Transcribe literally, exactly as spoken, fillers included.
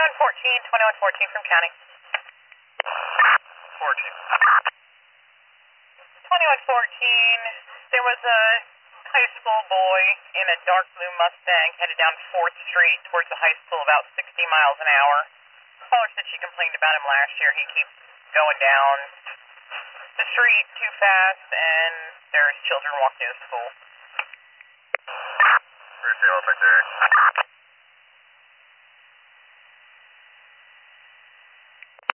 twenty-one fourteen, twenty-one fourteen from county. fourteen. twenty-one fourteen, there was a high school boy in a dark blue Mustang headed down fourth street towards the high school about sixty miles an hour. Caller said she complained about him last year. He keeps going down the street too fast, and there's children walking to school. Refill up there.